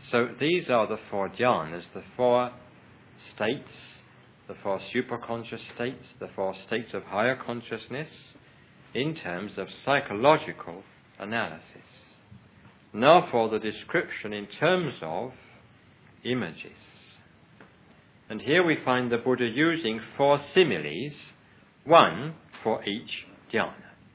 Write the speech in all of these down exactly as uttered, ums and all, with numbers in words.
So these are the four jhanas, the four states, the four superconscious states, the four states of higher consciousness in terms of psychological analysis. Now for the description in terms of images. And here we find the Buddha using four similes, one for each jhana.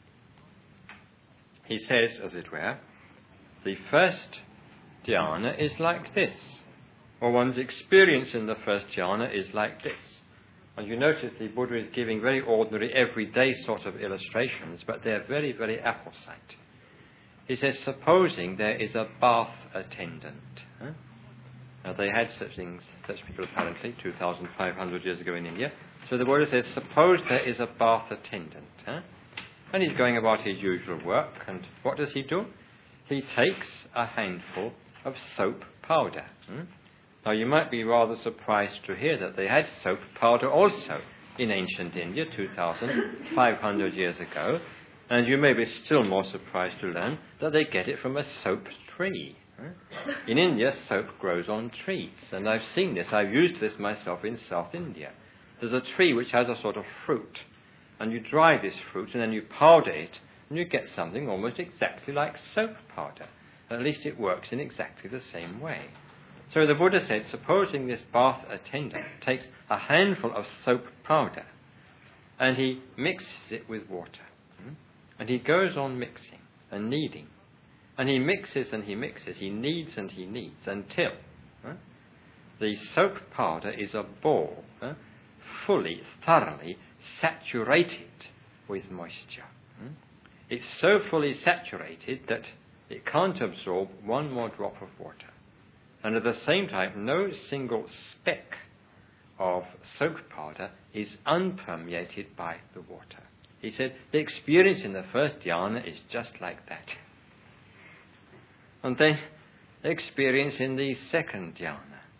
He says, as it were, the first jhana is like this, or one's experience in the first jhana is like this. And you notice the Buddha is giving very ordinary, everyday sort of illustrations, but they're very, very apposite. He says, supposing there is a bath attendant. Huh? Now, they had such things, such people apparently, two thousand five hundred years ago in India. So the Buddha says, suppose there is a bath attendant. Huh? And he's going about his usual work, and what does he do? He takes a handful of soap powder. Hmm? Now, you might be rather surprised to hear that they had soap powder also in ancient India two thousand five hundred years ago, and you may be still more surprised to learn that they get it from a soap tree. In India, soap grows on trees, and I've seen this. I've used this myself in South India. There's a tree which has a sort of fruit, and you dry this fruit, and then you powder it, and you get something almost exactly like soap powder. At least it works in exactly the same way. So the Buddha said, supposing this bath attendant takes a handful of soap powder, and he mixes it with water, and he goes on mixing and kneading, and he mixes and he mixes, he kneads and he kneads until huh, the soap powder is a ball, huh, fully, thoroughly saturated with moisture. Hmm? It's so fully saturated that it can't absorb one more drop of water. And at the same time, no single speck of soap powder is unpermeated by the water. He said, the experience in the first jhana is just like that. And then the experience in the second jhana.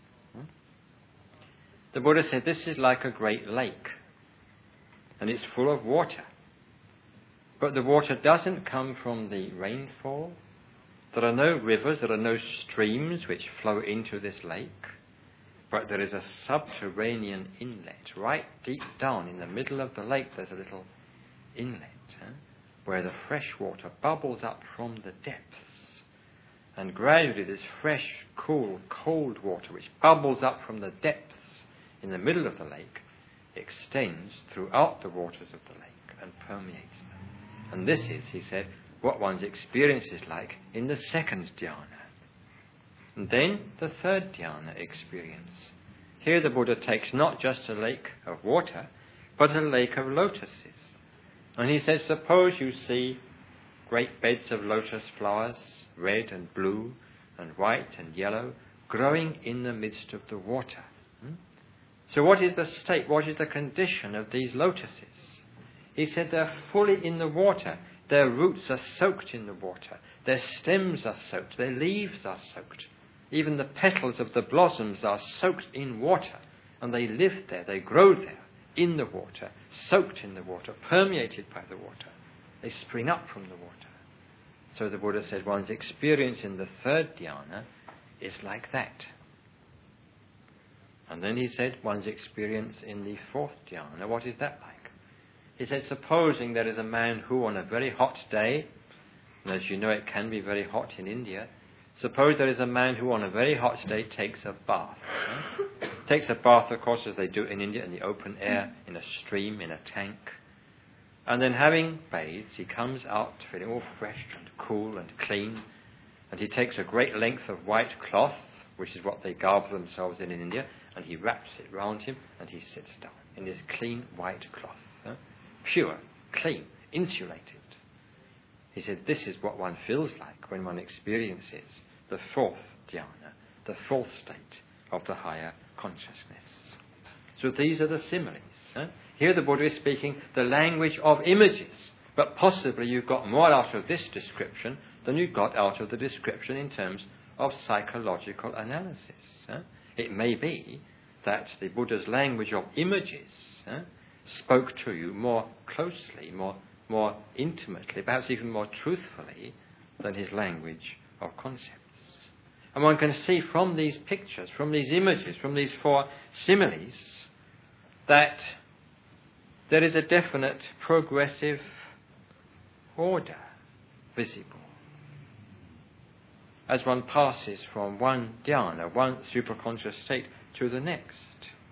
The Buddha said, this is like a great lake, and it's full of water. But the water doesn't come from the rainfall. There are no rivers, there are no streams which flow into this lake, but there is a subterranean inlet. Right deep down in the middle of the lake, there's a little inlet huh, where the fresh water bubbles up from the depths. And gradually this fresh, cool, cold water which bubbles up from the depths in the middle of the lake extends throughout the waters of the lake and permeates them. And this is, he said, what one's experience is like in the second jhana. And then the third jhana experience. Here the Buddha takes not just a lake of water, but a lake of lotuses. And he says, suppose you see great beds of lotus flowers, red and blue and white and yellow, growing in the midst of the water. Hmm? So what is the state, what is the condition of these lotuses? He said they're fully in the water. Their roots are soaked in the water. Their stems are soaked. Their leaves are soaked. Even the petals of the blossoms are soaked in water. And they live there, they grow there, in the water, soaked in the water, permeated by the water. They spring up from the water. So the Buddha said one's experience in the third dhyana is like that. And then he said one's experience in the fourth dhyana, what is that like? He said, supposing there is a man who on a very hot day, and as you know it can be very hot in India, suppose there is a man who on a very hot day takes a bath. Right? Takes a bath, of course, as they do in India, in the open air, in a stream, in a tank. And then having bathed, he comes out feeling all fresh and cool and clean, and he takes a great length of white cloth, which is what they garb themselves in in India, and he wraps it round him, and he sits down in this clean white cloth. Huh? Pure, clean, insulated. He said, this is what one feels like when one experiences the fourth dhyana, the fourth state of the higher consciousness. So these are the similes. Huh? Here the Buddha is speaking the language of images, but possibly you've got more out of this description than you got out of the description in terms of psychological analysis. Huh? It may be that the Buddha's language of images huh, spoke to you more closely, more, more intimately, perhaps even more truthfully than his language of concepts. And one can see from these pictures, from these images, from these four similes, that there is a definite progressive order visible as one passes from one dhyana, one superconscious state, to the next.